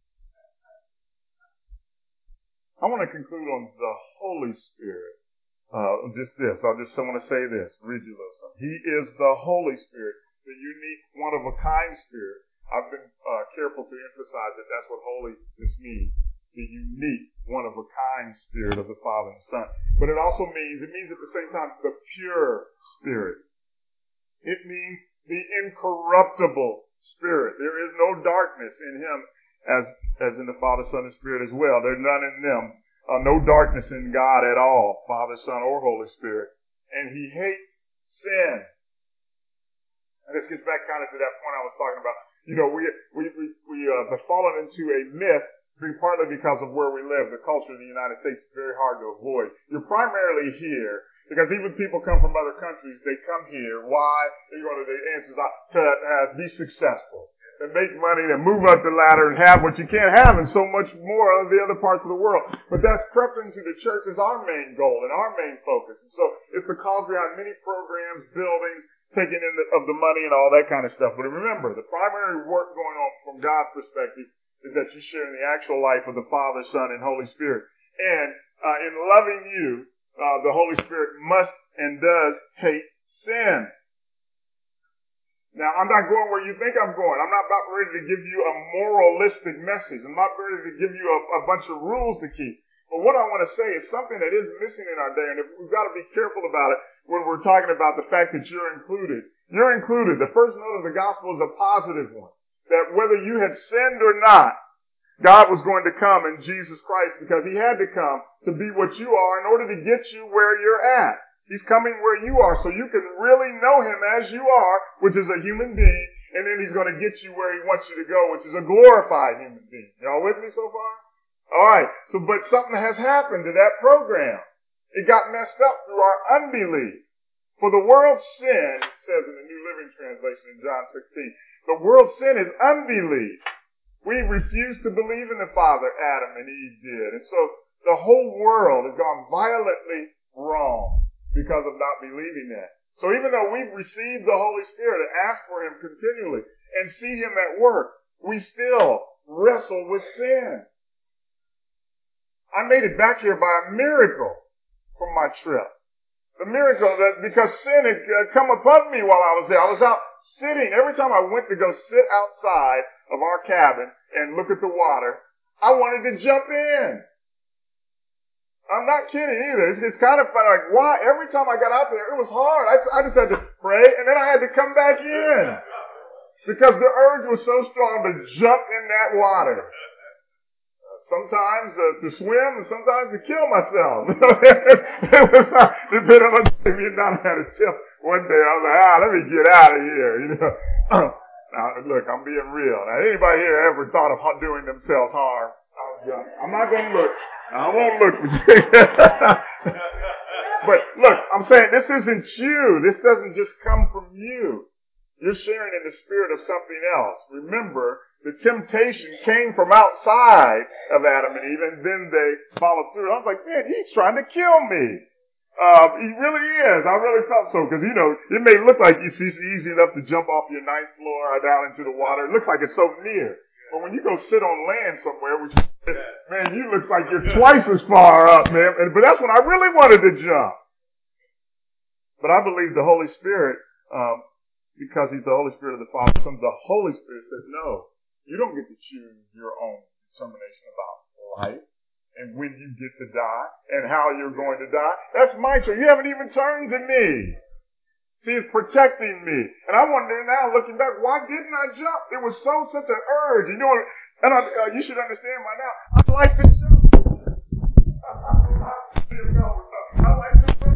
I want to conclude on the Holy Spirit. Uh, just this. I just want to say this. Read you a little something. He is the Holy Spirit, the unique, one-of-a-kind Spirit. I've been uh, careful to emphasize that that's what holiness means. The unique, one-of-a-kind Spirit of the Father and Son. But it also means, it means at the same time, the pure Spirit. It means the incorruptible Spirit. There is no darkness in Him as as in the Father, Son, and Spirit as well. There's none in them. Uh, no darkness in God at all, Father, Son, or Holy Spirit. And He hates sin. And this gets back kind of to that point I was talking about. You know, we we we, we uh, have fallen into a myth, partly because of where we live. The culture of the United States is very hard to avoid. You're primarily here because even people come from other countries. They come here. Why? They're going to the answers to uh, be successful. and make money and move up the ladder and have what you can't have and so much more of the other parts of the world. But that's crept into the church as our main goal and our main focus. And so it's the cause behind many programs, buildings, taking in the, of the money and all that kind of stuff. But remember, the primary work going on from God's perspective is that you share in the actual life of the Father, Son, and Holy Spirit. And uh, in loving you, uh, the Holy Spirit must and does hate sin. Now, I'm not going where you think I'm going. I'm not about ready to give you a moralistic message. I'm not ready to give you a, a bunch of rules to keep. But what I want to say is something that is missing in our day, and we've got to be careful about it when we're talking about the fact that you're included. You're included. The first note of the gospel is a positive one. That whether you had sinned or not, God was going to come in Jesus Christ because he had to come to be what you are in order to get you where you're at. He's coming where you are so you can really know him as you are, which is a human being, and then he's going to get you where he wants you to go, which is a glorified human being. Y'all with me so far? All right. So, but something has happened to that program. It got messed up through our unbelief. For the world's sin, it says in the New Living Translation in John sixteen, the world's sin is unbelief. We refuse to believe in the Father Adam and Eve did. And so the whole world has gone violently wrong because of not believing that. So even though we've received the Holy Spirit and asked for him continually and see him at work, we still wrestle with sin. I made it back here by a miracle from my trip. The miracle that because sin had come upon me while I was there. I was out sitting. Every time I went to go sit outside of our cabin and look at the water, I wanted to jump in. I'm not kidding either. It's, it's kind of fun. Like, why? Every time I got out there, it was hard. I, I just had to pray, and then I had to come back in. Because the urge was so strong to jump in that water. Uh, sometimes uh, to swim, and sometimes to kill myself. Depending on if you're not had a tip one day, I was like, ah, let me get out of here. You know. Now, look, I'm being real. Now, anybody here ever thought of doing themselves harm? I'm not going to look. I won't look. But look, I'm saying this isn't you. This doesn't just come from you. You're sharing in the spirit of something else. Remember, the temptation came from outside of Adam and Eve, and then they followed through. I was like, man, he's trying to kill me. Uh, he really is. I really felt so, because, you know, it may look like it's easy enough to jump off your ninth floor or down into the water. It looks like it's so near. But when you go sit on land somewhere, which, man, you look like you're twice as far up, man. But that's when I really wanted to jump. But I believe the Holy Spirit, um, because he's the Holy Spirit of the Father, Son, the Holy Spirit said, no, you don't get to choose your own determination about life and when you get to die and how you're going to die. That's my choice. You haven't even turned to me. See, it's protecting me. And I wonder now, looking back, why didn't I jump? It was so, such an urge. You know, and I, uh, you should understand by now, I like to jump. I like to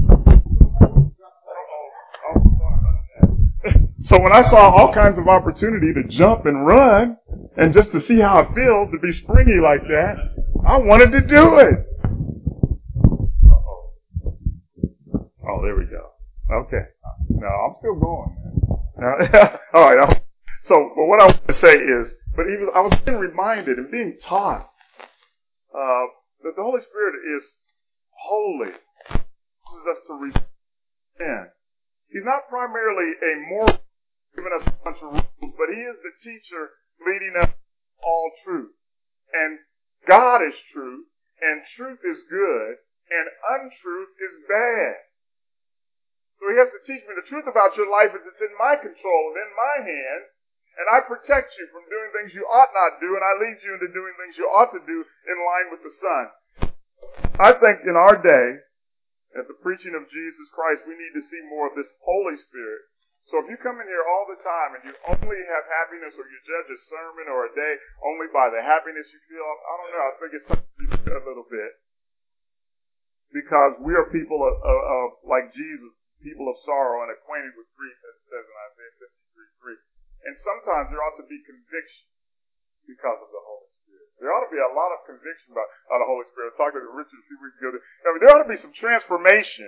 jump. So when I saw all kinds of opportunity to jump and run, and just to see how it feels to be springy like that, I wanted to do it. Uh-oh. Oh, there we go. Okay. No, I'm still going, man. Now, all right. So, well, what I want to say is, but even I was being reminded and being taught uh, that the Holy Spirit is holy. He causes us to repent. He's not primarily a moral, giving us a bunch of rules, but he is the teacher leading us all truth. And God is truth, and truth is good, and untruth is bad. So he has to teach me the truth about your life is it's in my control and in my hands, and I protect you from doing things you ought not do, and I lead you into doing things you ought to do in line with the Son. I think in our day, at the preaching of Jesus Christ, we need to see more of this Holy Spirit. So if you come in here all the time and you only have happiness, or you judge a sermon or a day only by the happiness you feel, I don't know, I think it's something a little bit. Because we are people of, of, of like Jesus, people of sorrow and acquainted with grief, as it says in Isaiah fifty-three three. And sometimes there ought to be conviction because of the Holy Spirit. There ought to be a lot of conviction about, about the Holy Spirit. I was talking to Richard a few weeks ago. I mean, there ought to be some transformation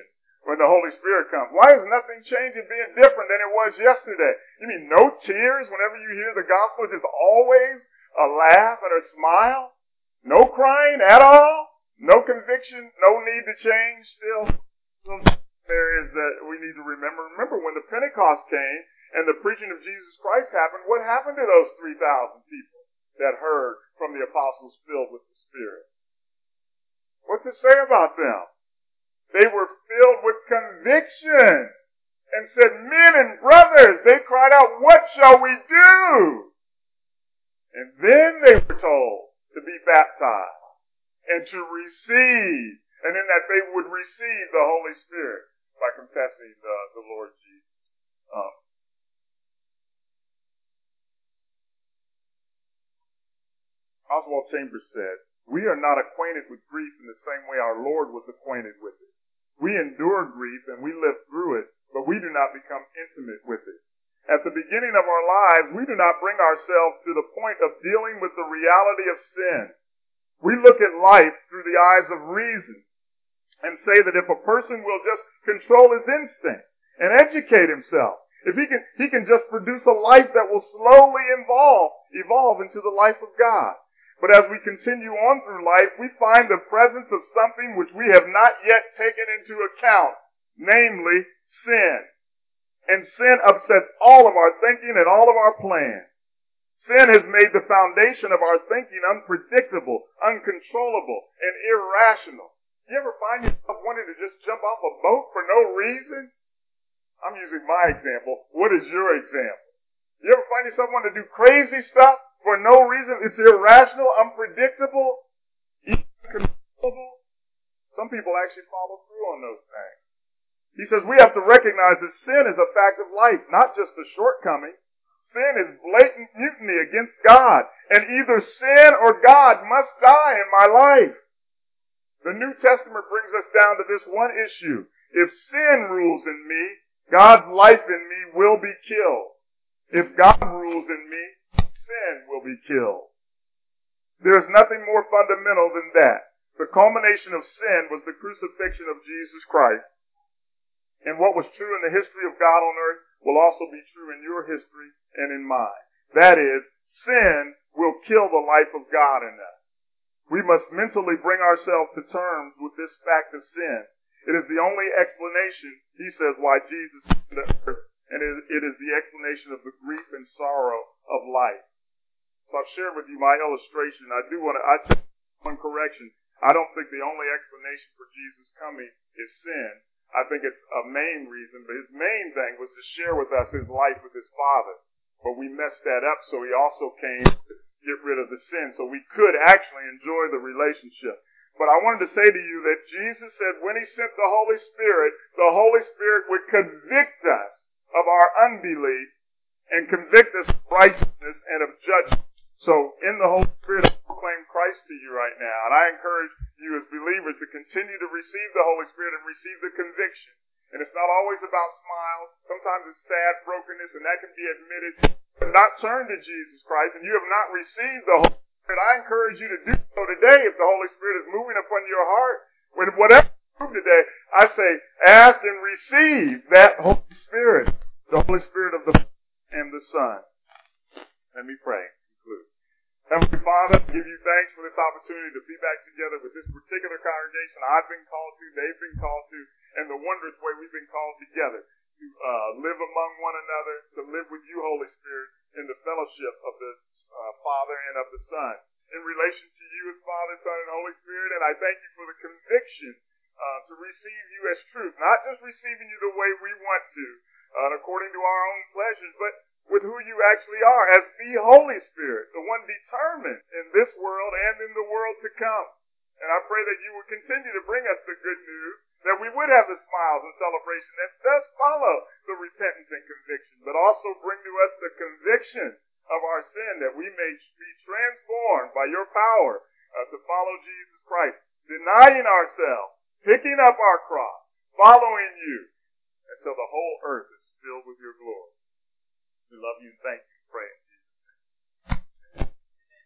when the Holy Spirit comes? Why is nothing changing, being different than it was yesterday? You mean no tears whenever you hear the gospel? Just always a laugh and a smile? No crying at all? No conviction? No need to change still? There is that we need to remember. Remember when the Pentecost came and the preaching of Jesus Christ happened, what happened to those three thousand people that heard from the apostles filled with the Spirit? What's it say about them? They were filled with conviction and said, men and brothers, they cried out, what shall we do? And then they were told to be baptized and to receive, and then that they would receive the Holy Spirit by confessing the, the Lord Jesus. Um, Oswald Chambers said, we are not acquainted with grief in the same way our Lord was acquainted with it. We endure grief and we live through it, but we do not become intimate with it. At the beginning of our lives, we do not bring ourselves to the point of dealing with the reality of sin. We look at life through the eyes of reason and say that if a person will just control his instincts and educate himself, if he can, he can just produce a life that will slowly evolve, evolve into the life of God. But as we continue on through life, we find the presence of something which we have not yet taken into account, namely sin. And sin upsets all of our thinking and all of our plans. Sin has made the foundation of our thinking unpredictable, uncontrollable, and irrational. You ever find yourself wanting to just jump off a boat for no reason? I'm using my example. What is your example? You ever find yourself wanting to do crazy stuff for no reason? It's irrational, unpredictable, uncontrollable. Some people actually follow through on those things. He says we have to recognize that sin is a fact of life, not just a shortcoming. Sin is blatant mutiny against God, and either sin or God must die in my life. The New Testament brings us down to this one issue. If sin rules in me, God's life in me will be killed. If God rules in me, sin will be killed. There is nothing more fundamental than that. The culmination of sin was the crucifixion of Jesus Christ. And what was true in the history of God on earth will also be true in your history and in mine. That is, sin will kill the life of God in us. We must mentally bring ourselves to terms with this fact of sin. It is the only explanation, he says, why Jesus came to earth, and it is the explanation of the grief and sorrow of life. So I've shared with you my illustration. I do want to, I take one correction. I don't think the only explanation for Jesus coming is sin. I think it's a main reason, but his main thing was to share with us his life with his Father. But we messed that up, so he also came to get rid of the sin, so we could actually enjoy the relationship. But I wanted to say to you that Jesus said when he sent the Holy Spirit, the Holy Spirit would convict us of our unbelief and convict us of righteousness and of judgment. So in the Holy Spirit, I proclaim Christ to you right now. And I encourage you as believers to continue to receive the Holy Spirit and receive the conviction. And it's not always about smiles. Sometimes it's sad brokenness, and that can be admitted. But not turn to Jesus Christ, and you have not received the Holy Spirit. I encourage you to do so today if the Holy Spirit is moving upon your heart. When whatever you do today, I say, ask and receive that Holy Spirit, the Holy Spirit of the Father and the Son. Let me pray. Heavenly Father, I give you thanks for this opportunity to be back together with this particular congregation I've been called to, they've been called to, and the wondrous way we've been called together to uh, live among one another, to live with you, Holy Spirit, in the fellowship of the uh, Father and of the Son, in relation to you as Father, Son, and Holy Spirit. And I thank you for the conviction uh, to receive you as truth, not just receiving you the way we want to, uh, according to our own pleasures, but with who you actually are as the Holy Spirit, the one determined in this world and in the world to come. And I pray that you would continue to bring us the good news, that we would have the smiles and celebration that does follow the repentance and conviction, but also bring to us the conviction of our sin, that we may be transformed by your power uh, to follow Jesus Christ, denying ourselves, picking up our cross, following you, until the whole earth is filled with your glory. We love you and thank you. Pray.